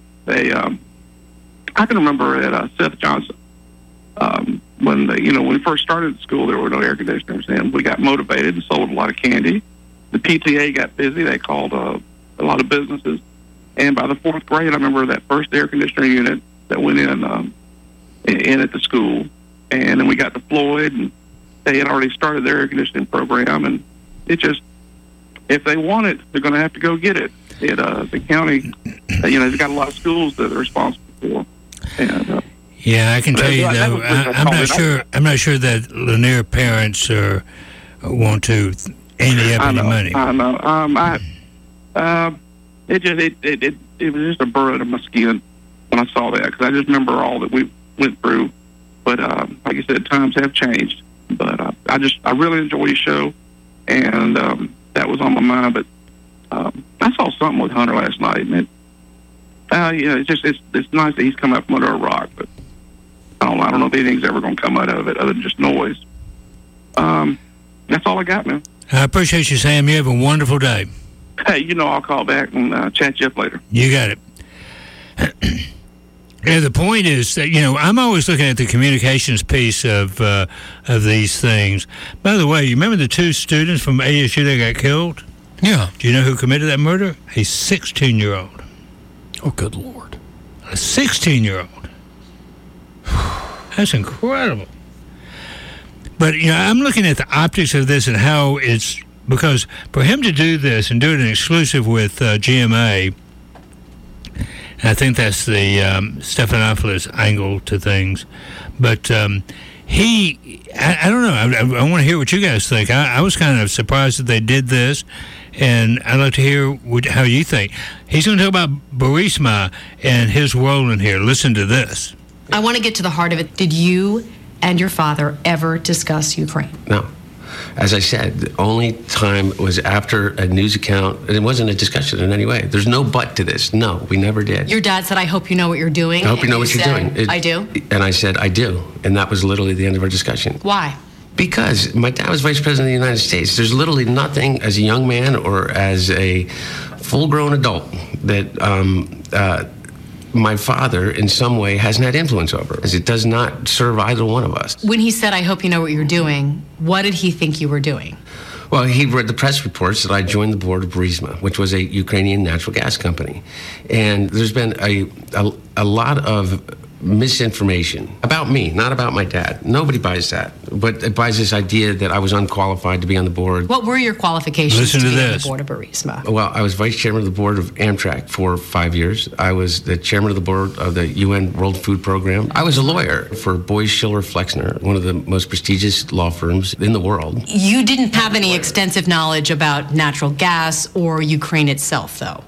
I can remember at Seth Johnson when we first started the school, there were no air conditioners, and we got motivated and sold a lot of candy. The PTA got busy; they called a lot of businesses, and by the 4th grade, I remember that first air conditioner unit that went in at the school, and then we got to Floyd, and they had already started their air conditioning program, and it just, if they want it, they're going to have to go get it. The county, they've got a lot of schools that they're responsible for. And, yeah, I can tell you though, I'm not sure that Lanier parents want to ante up any money. I know. It was just a burr under my skin when I saw that, because I just remember all that we went through. But like I said, times have changed. But I really enjoy your show, and that was on my mind. But I saw something with Hunter last night, and it's nice that he's come out from under a rock. But I don't know if anything's ever going to come out of it other than just noise. That's all I got, man. I appreciate you, Sam. You have a wonderful day. Hey, I'll call back and chat you up later. You got it. Yeah, the point is that, I'm always looking at the communications piece of these things. By the way, you remember the 2 students from ASU that got killed? Yeah. Do you know who committed that murder? A 16-year-old. Oh, good Lord. A 16-year-old. That's incredible. But, I'm looking at the optics of this and how it's, because for him to do this and do it in exclusive with GMA, I think that's the Stephanopoulos angle to things. But I don't know. I want to hear what you guys think. I was kind of surprised that they did this, and I'd like to hear how you think. He's going to talk about Burisma and his role in here. Listen to this. I want to get to the heart of it. Did you and your father ever discuss Ukraine? No. As I said, the only time was after a news account, and it wasn't a discussion in any way. There's no but to this. No, we never did. Your dad said, I hope you know what you're doing. I hope you know what you're doing. I do? And I said, I do. And that was literally the end of our discussion. Why? Because my dad was vice president of the United States. There's literally nothing as a young man or as a full-grown adult that my father in some way hasn't had influence over, as it does not serve either one of us. When he said, I hope you know what you're doing, what did he think you were doing? Well, he read the press reports that I joined the board of Burisma, which was a Ukrainian natural gas company. And there's been a lot of misinformation about me, not about my dad. Nobody buys that, but it buys this idea that I was unqualified to be on the board. What were your qualifications to be on the board of Burisma? Well, I was vice chairman of the board of Amtrak for 5 years. I was the chairman of the board of the UN World Food Program. I was a lawyer for Boies Schiller Flexner, one of the most prestigious law firms in the world. You didn't have any extensive knowledge about natural gas or Ukraine itself, though?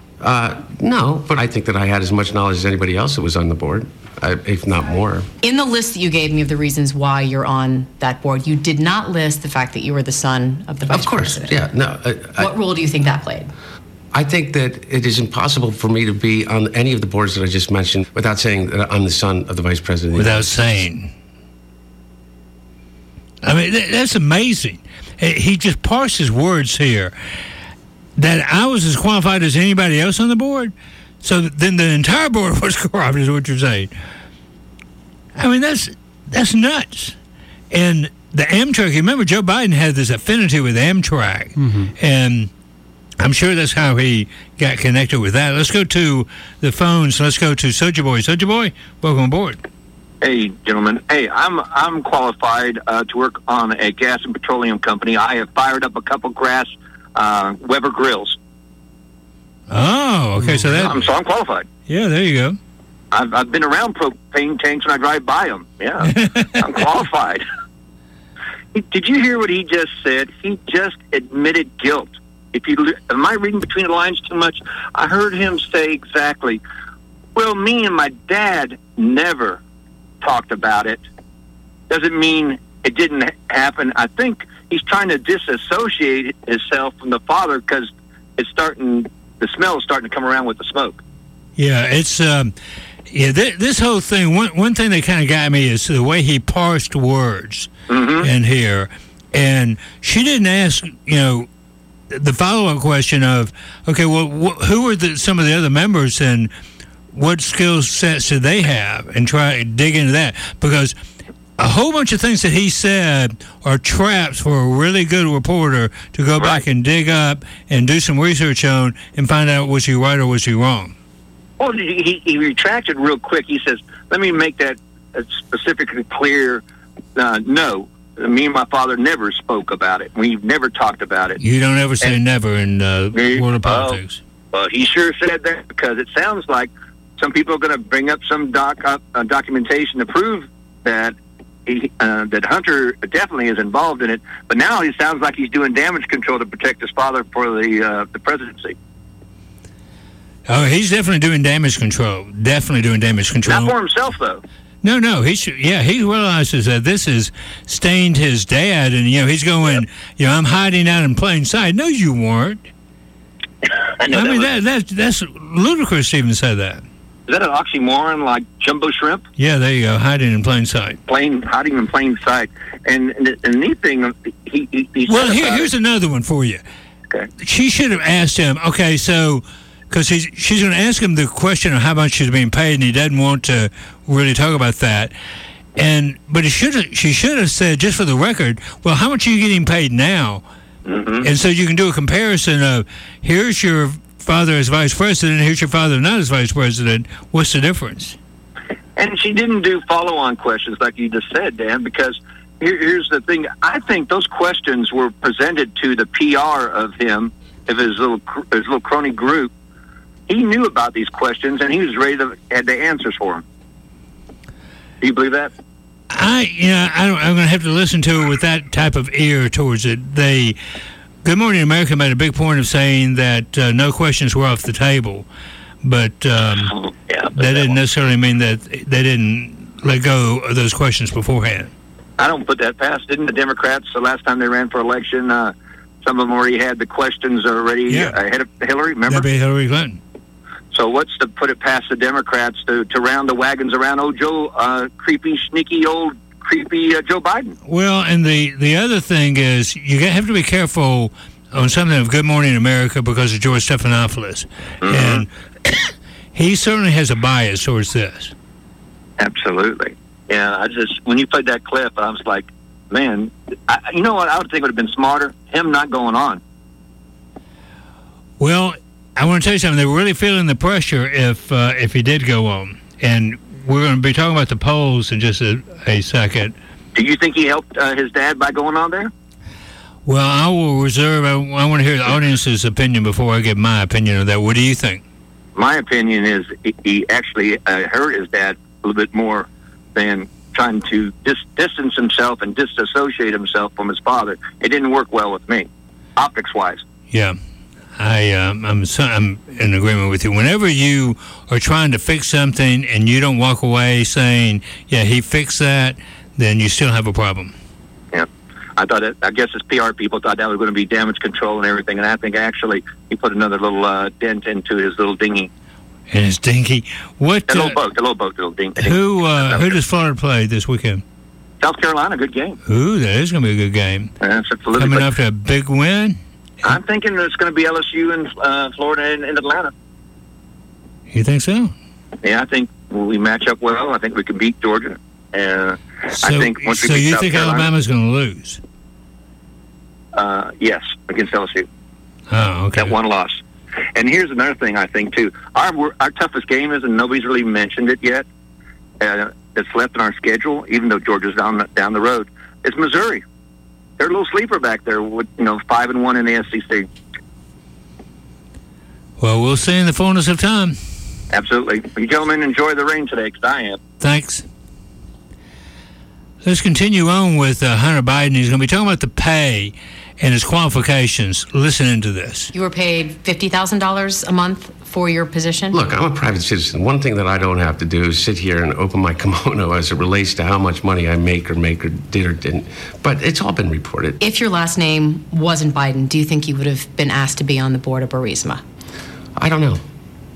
No, but I think that I had as much knowledge as anybody else that was on the board, if not more. In the list that you gave me of the reasons why you're on that board, you did not list the fact that you were the son of the vice president. Yeah, no. What role do you think that played? I think that it is impossible for me to be on any of the boards that I just mentioned without saying that I'm the son of the vice president. Without saying. I mean, that's amazing. He just parsed his words here. That I was as qualified as anybody else on the board? So then the entire board was corrupt, is what you're saying. I mean, that's nuts. And the Amtrak, remember Joe Biden had this affinity with Amtrak. Mm-hmm. And I'm sure that's how he got connected with that. Let's go to the phones. Let's go to Soulja Boy. Soulja Boy, welcome aboard. Hey, gentlemen. Hey, I'm qualified to work on a gas and petroleum company. I have fired up a couple Weber grills. Oh, okay. So I'm qualified. Yeah, there you go. I've been around propane tanks when I drive by them. Yeah, I'm qualified. Did you hear what he just said? He just admitted guilt. Am I reading between the lines too much? I heard him say exactly, well, me and my dad never talked about it. Doesn't mean it didn't happen. I think he's trying to disassociate himself from the father because the smell is starting to come around with the smoke. Yeah, it's Yeah, this whole thing, one thing that kind of got me is the way he parsed words in here. And she didn't ask, the follow-up question of, okay, well, who are some of the other members and what skill sets do they have? And try to dig into that. Because a whole bunch of things that he said are traps for a really good reporter to go back and dig up and do some research on and find out was he right or was he wrong. Well, he retracted real quick. He says, let me make that specifically clear. No, me and my father never spoke about it. We've never talked about it. You don't ever say never in world of politics. Well, he sure said that because it sounds like some people are going to bring up some documentation to prove that that Hunter definitely is involved in it. But now he sounds like he's doing damage control to protect his father for the presidency. Oh, he's definitely doing damage control. Definitely doing damage control. Not for himself, though. No. He realizes that this has stained his dad, and he's going. I'm hiding out in plain sight. No, you weren't. That's ludicrous to even say that. Is that an oxymoron like jumbo shrimp? Yeah, there you go. Hiding in plain sight. Hiding in plain sight. And the neat thing, he well, here's another one for you. Okay. She should have asked him. Okay, so. Because she's going to ask him the question of how much she's being paid, and he doesn't want to really talk about that. But she should have said, just for the record, well, how much are you getting paid now? Mm-hmm. And so you can do a comparison of, here's your father as vice president, here's your father not as vice president. What's the difference? And she didn't do follow-on questions like you just said, Dan, because here's the thing. I think those questions were presented to the PR of him, of his little crony group. He knew about these questions, and he was ready to had the answers for them. Do you believe that? I'm going to have to listen to it with that type of ear towards it. Good Morning America made a big point of saying that no questions were off the table, but that didn't necessarily mean that they didn't let go of those questions beforehand. I don't put that past. Didn't the Democrats, the last time they ran for election, some of them already had the questions already ahead of Hillary, remember? That'd be Hillary Clinton. So what's to put it past the Democrats to round the wagons around creepy, sneaky, old, creepy Joe Biden? Well, and the other thing is you have to be careful on something of Good Morning America because of George Stephanopoulos. Mm-hmm. And he certainly has a bias towards this. Absolutely. Yeah, when you played that clip, I was like, man, you know what? I would think it would have been smarter, him not going on. Well, I want to tell you something. They were really feeling the pressure if he did go on. And we're going to be talking about the polls in just a second. Do you think he helped his dad by going on there? Well, I will reserve. I want to hear the audience's opinion before I give my opinion on that. What do you think? My opinion is he actually hurt his dad a little bit more than trying to distance himself and disassociate himself from his father. It didn't work well with me, optics-wise. Yeah. I'm in agreement with you. Whenever you are trying to fix something and you don't walk away saying, yeah, he fixed that, then you still have a problem. Yeah. I guess his PR people thought that was going to be damage control and everything, and I think actually he put another little dent into his little dinghy. And his dinghy? What? The little boat, dinghy. Who does Florida play this weekend? South Carolina, good game. Ooh, that is going to be a good game. Coming after a big win? I'm thinking it's going to be LSU and Florida and Atlanta. You think so? Yeah, I think we match up well. I think we can beat Georgia. I think once we so beat you South think Carolina, Alabama's going to lose? Yes, against LSU. Oh, okay. That one loss. And here's another thing I think too. Our toughest game is, and nobody's really mentioned it yet. That's left in our schedule, even though Georgia's down the road. Is Missouri. They're a little sleeper back there with 5-1 in the SEC. Well, we'll see in the fullness of time. Absolutely. You gentlemen enjoy the rain today, because I am. Thanks. Let's continue on with Hunter Biden. He's going to be talking about the pay and his qualifications. Listen into this. You were paid $50,000 a month for your position? Look, I'm a private citizen. One thing that I don't have to do is sit here and open my kimono as it relates to how much money I make or did or didn't. But it's all been reported. If your last name wasn't Biden, do you think you would have been asked to be on the board of Burisma? I don't know.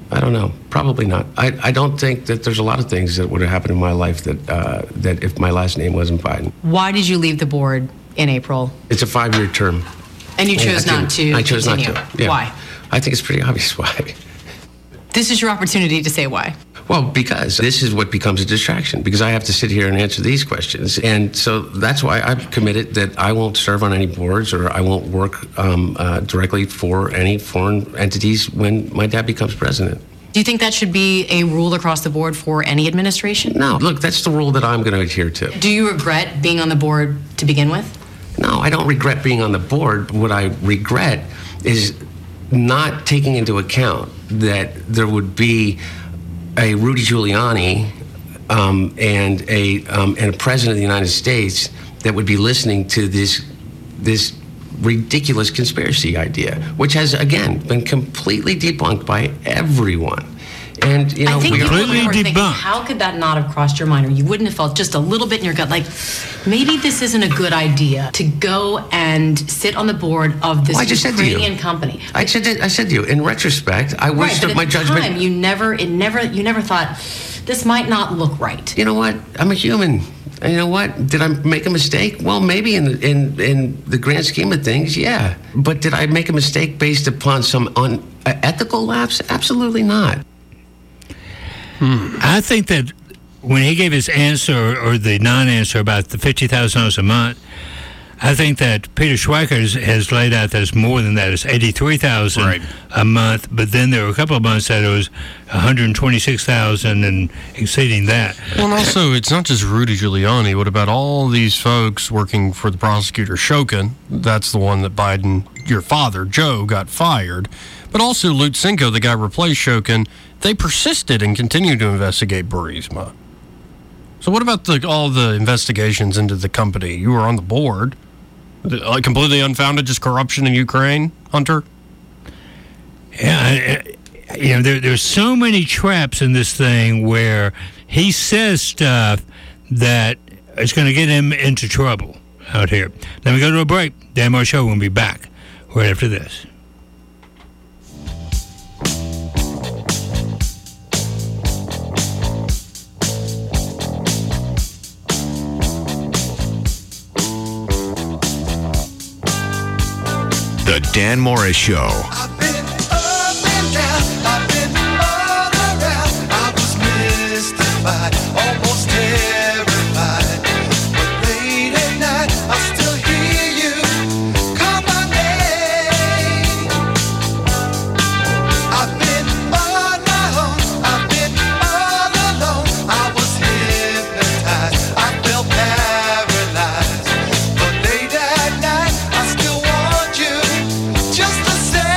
I don't know. Probably not. I don't think that there's a lot of things that would have happened in my life that if my last name wasn't Biden. Why did you leave the board in April? It's a 5-year term. And you chose not to I chose continue. not to. Yeah. Why? I think it's pretty obvious why. This is your opportunity to say why. Well, because this is what becomes a distraction, because I have to sit here and answer these questions. And so that's why I've committed that I won't serve on any boards or I won't work directly for any foreign entities when my dad becomes president. Do you think that should be a rule across the board for any administration? No, look, that's the rule that I'm going to adhere to. Do you regret being on the board to begin with? No, I don't regret being on the board. What I regret is not taking into account that there would be a Rudy Giuliani and a president of the United States that would be listening to this ridiculous conspiracy idea, which has again been completely debunked by everyone. And you know, I think we are people were thinking, how could that not have crossed your mind, or you wouldn't have felt just a little bit in your gut, like maybe this isn't a good idea to go and sit on the board of this Ukrainian company. I said to you, in retrospect, I wish that my judgment. Time, you never thought this might not look right. You know what? I'm a human. And you know what? Did I make a mistake? Well, maybe in the grand scheme of things, yeah. But did I make a mistake based upon some unethical lapse? Absolutely not. I think that when he gave his answer or the non-answer about the $50,000 a month, I think that Peter Schweiker has laid out that it's more than that. It's $83,000 a month, but then there were a couple of months that it was $126,000 and exceeding that. Well, and also, it's not just Rudy Giuliani. What about all these folks working for the prosecutor Shokin? That's the one that Biden, your father, Joe, got fired. But also Lutsenko, the guy replaced Shokin, they persisted and continued to investigate Burisma. So what about all the investigations into the company? You were on the board. Completely unfounded, just corruption in Ukraine, Hunter? Yeah, there's so many traps in this thing where he says stuff that is going to get him into trouble out here. Let me go to a break. Dan Moore Show will be back right after this. The Dan Morris Show. Almost terrified, but late at night I still hear you call my name. I've been on my own, I've been all alone. I was hypnotized, I felt paralyzed, but late at night I still want you just the same.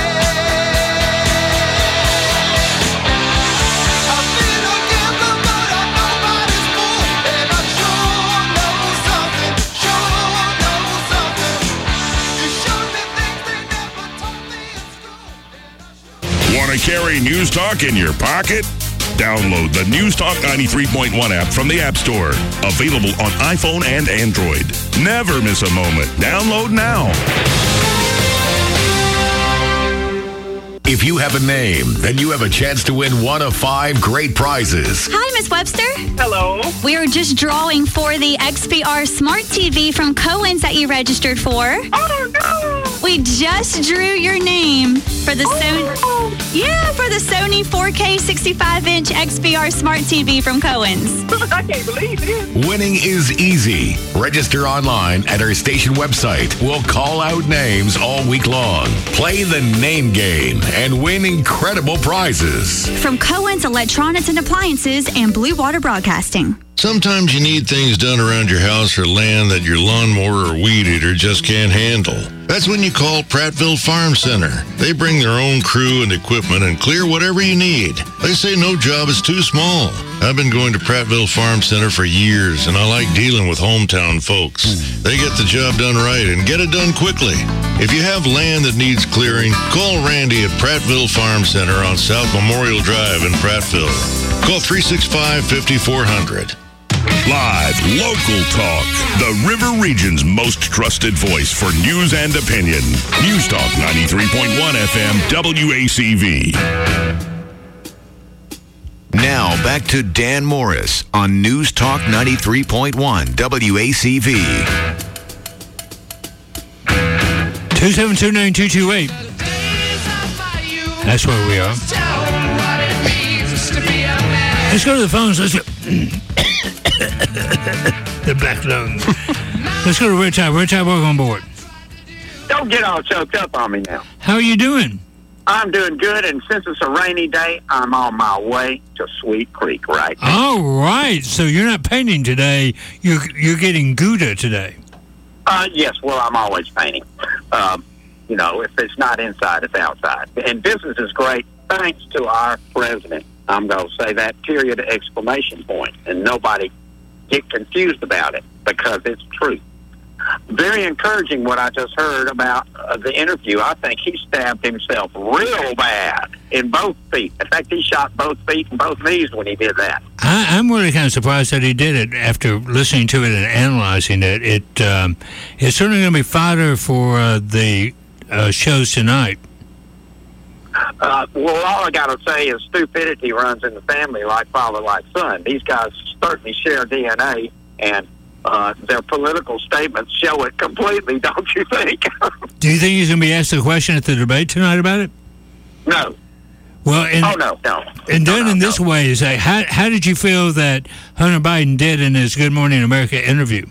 I've been a gambler, but I know nobody's fool, and I sure know something, You showed me things they never told me in school. Want to carry News Talk in your pocket? Download the News Talk 93.1 app from the App Store. Available on iPhone and Android. Never miss a moment. Download now. If you have a name, then you have a chance to win one of 5 great prizes. Hi, Miss Webster. Hello. We are just drawing for the XPR Smart TV from Cohen's that you registered for. Oh, no. We just drew your name for the Sony 4K 65-inch XPR Smart TV from Cohen's. I can't believe it. Winning is easy. Register online at our station website. We'll call out names all week long. Play the name game and win incredible prizes. From Cohen's Electronics and Appliances and Blue Water Broadcasting. Sometimes you need things done around your house or land that your lawnmower or weed eater just can't handle. That's when you call Prattville Farm Center. They bring their own crew and equipment and clear whatever you need. They say no job is too small. I've been going to Prattville Farm Center for years, and I like dealing with hometown folks. They get the job done right and get it done quickly. If you have land that needs clearing, call Randy at Prattville Farm Center on South Memorial Drive in Prattville. Call 365-5400. Live, local talk. The River Region's most trusted voice for news and opinion. News Talk 93.1 FM WACV. Now, back to Dan Morris on News Talk 93.1 WACV. 2729228. That's where we are. Let's go to the phones. Let's go. The black lung. Let's go to Red Tide. Red Tide, welcome on board. Don't get all choked up on me now. How are you doing? I'm doing good, and since it's a rainy day, I'm on my way to Sweet Creek right now. All right. So you're not painting today. You're getting Gouda today. Yes, well, I'm always painting. You know, if it's not inside, it's outside. And business is great thanks to our president. I'm going to say that, period, exclamation point. And nobody get confused about it because it's true. Very encouraging what I just heard about the interview. I think he stabbed himself real bad in both feet. In fact, he shot both feet and both knees when he did that. I'm really kind of surprised that he did it after listening to it and analyzing it. It's certainly going to be fodder for the shows tonight. Well, all I got to say is stupidity runs in the family like father, like son. These guys certainly share DNA, and their political statements show it completely, don't you think? Do you think he's going to be asked a question at the debate tonight about it? No. Well, no. And done in this way, is like, how did you feel that Hunter Biden did in his Good Morning America interview?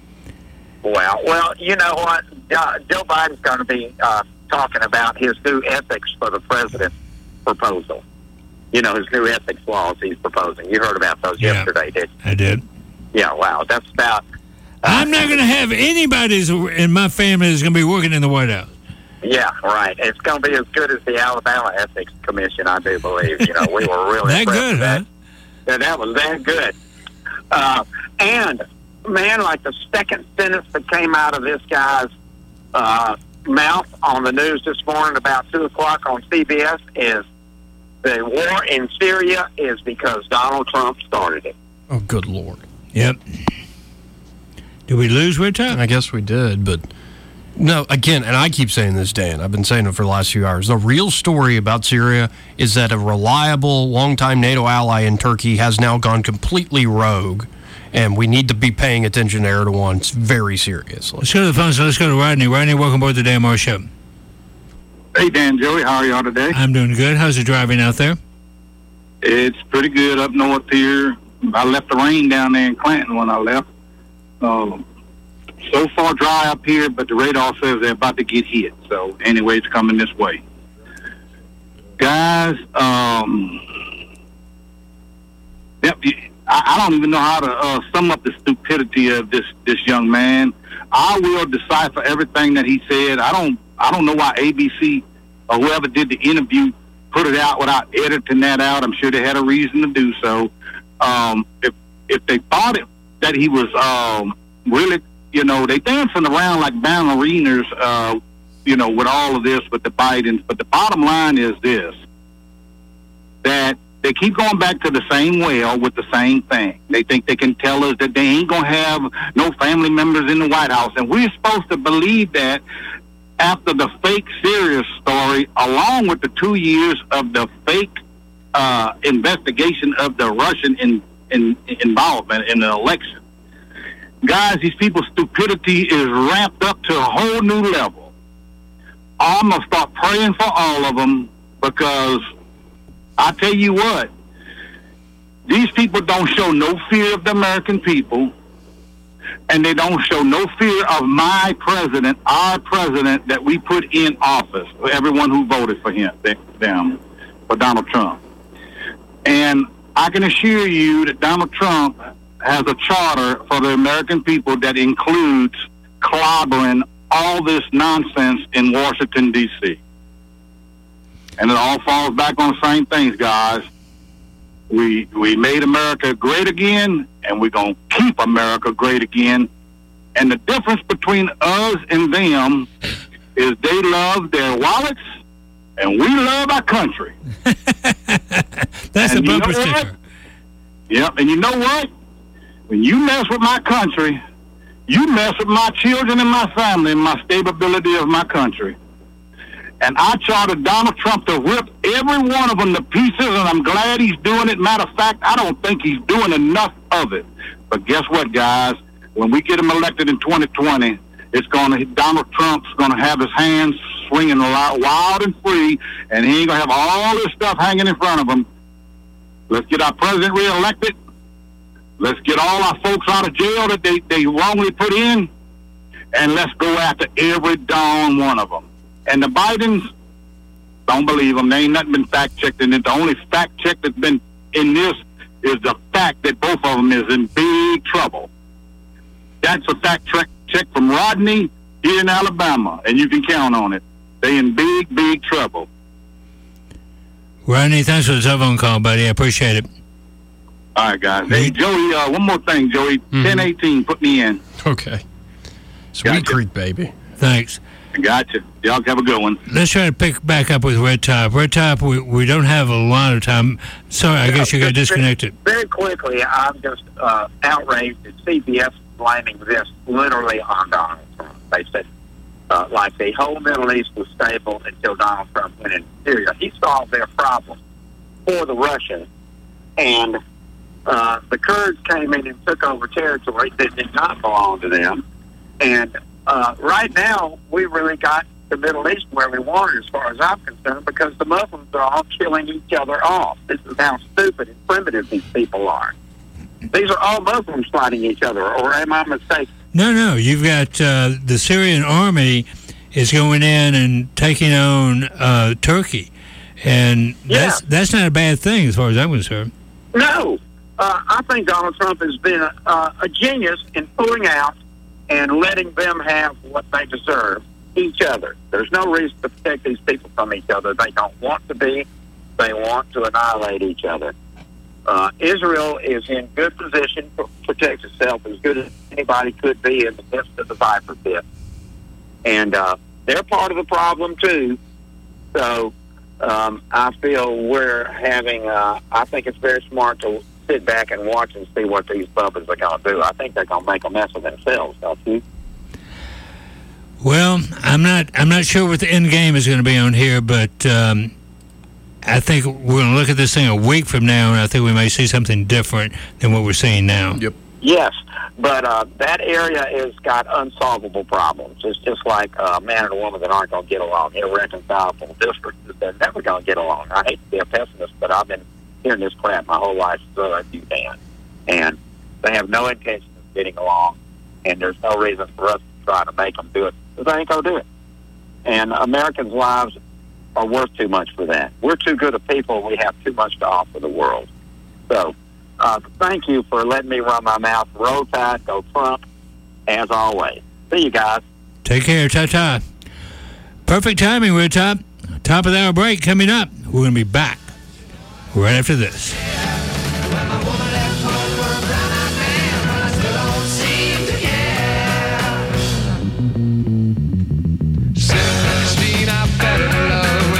Well, you know what? Joe Biden's going to be talking about his new ethics for the president proposal. You know, his new ethics laws he's proposing. You heard about those yesterday, didn't you? I did. Yeah, wow. That's about... I'm not going to have anybody in my family that's going to be working in the White House. Yeah, right. It's going to be as good as the Alabama Ethics Commission, I do believe. You know, we were really that good, huh? That was that good. And, man, like the second sentence that came out of this guy's mouth on the news this morning about 2 o'clock on CBS is the war in Syria is because Donald Trump started it. Oh, good Lord. Yep. Did we lose Red Tide? I guess we did, but no, again, and I keep saying this, Dan, I've been saying it for the last few hours. The real story about Syria is that a reliable, longtime NATO ally in Turkey has now gone completely rogue, and we need to be paying attention to Erdogan very seriously. Let's go to the phone, so let's go to Rodney. Rodney, welcome aboard the Dan Morris Show. Hey, Dan, Joey, how are y'all today? I'm doing good. How's the driving out there? It's pretty good up north here. I left the rain down there in Clanton when I left. So far dry up here, but the radar says they're about to get hit. So anyway, it's coming this way. Guys, I don't even know how to sum up the stupidity of this young man. I will decipher everything that he said. I don't know why ABC or whoever did the interview put it out without editing that out. I'm sure they had a reason to do so. If they thought that he was really, you know, they dancing around like ballerinas, you know, with all of this with the Bidens. But the bottom line is this, that they keep going back to the same well with the same thing. They think they can tell us that they ain't going to have no family members in the White House. And we're supposed to believe that after the fake Syria story, along with the 2 years of the fake investigation of the Russian involvement in the election. Guys, these people's stupidity is ramped up to a whole new level. I'm going to start praying for all of them because I tell you what, these people don't show no fear of the American people, and they don't show no fear of my president, our president that we put in office, for everyone who voted for for Donald Trump. And I can assure you that Donald Trump has a charter for the American people that includes clobbering all this nonsense in Washington, D.C. And it all falls back on the same things, guys. We made America great again, and we're going to keep America great again. And the difference between us and them is they love their wallets, and we love our country. That's a bumper sticker. Yep, and you know what? When you mess with my country, you mess with my children and my family and my stability of my country. And I chartered Donald Trump to rip every one of them to pieces, and I'm glad he's doing it. Matter of fact, I don't think he's doing enough of it. But guess what, guys? When we get him elected in 2020, Donald Trump's going to have his hands swinging wild and free, and he ain't going to have all this stuff hanging in front of him. Let's get our president reelected. Let's get all our folks out of jail that they wrongly put in, and let's go after every darn one of them. And the Bidens, don't believe them. They ain't nothing been fact-checked in it. The only fact-check that's been in this is the fact that both of them is in big trouble. That's a fact-check from Rodney here in Alabama, and you can count on it. They in big, big trouble. Rodney, thanks for the telephone call, buddy. I appreciate it. All right, guys. Hey, Joey, one more thing, Joey. 1018, put me in. Okay. Sweet Creek, baby. Thanks. Gotcha. Y'all have a good one. Let's try to pick back up with Red Top. Red Top, we don't have a lot of time. Sorry, I guess you got disconnected. Very quickly, I'm just outraged that CBS is blaming this literally on Donald Trump. They said, like the whole Middle East was stable until Donald Trump went into Syria. He solved their problem for the Russians, and the Kurds came in and took over territory that did not belong to them. And right now, we really got the Middle East where we want it, as far as I'm concerned, because the Muslims are all killing each other off. This is how stupid and primitive these people are. These are all Muslims fighting each other, or am I mistaken? No. You've got the Syrian army is going in and taking on Turkey, and that's not a bad thing as far as I'm concerned. No. I think Donald Trump has been a genius in pulling out and letting them have what they deserve, each other. There's no reason to protect these people from each other. They don't want to be. They want to annihilate each other. Israel is in good position to protect itself as good as anybody could be in the midst of the viper pit. And they're part of the problem, too. So I feel we're having, I think it's very smart to sit back and watch and see what these bubbas are going to do. I think they're going to make a mess of themselves, don't you? Well, I'm not sure what the end game is going to be on here, but I think we're going to look at this thing a week from now, and I think we may see something different than what we're seeing now. Yep. Yes, but that area has got unsolvable problems. It's just like a man and a woman that aren't going to get along. Irreconcilable districts, they're never going to get along. I hate to be a pessimist, but I've been hearing this crap my whole life, so if you can. And they have no intention of getting along, and there's no reason for us to try to make them do it, because they ain't going to do it. And Americans' lives are worth too much for that. We're too good a people. We have too much to offer the world. So, thank you for letting me run my mouth. Roll Tide, go Trump, as always. See you guys. Take care. Ta-ta. Perfect timing, Red Top. Top of the hour break coming up. We're going to be back right after this.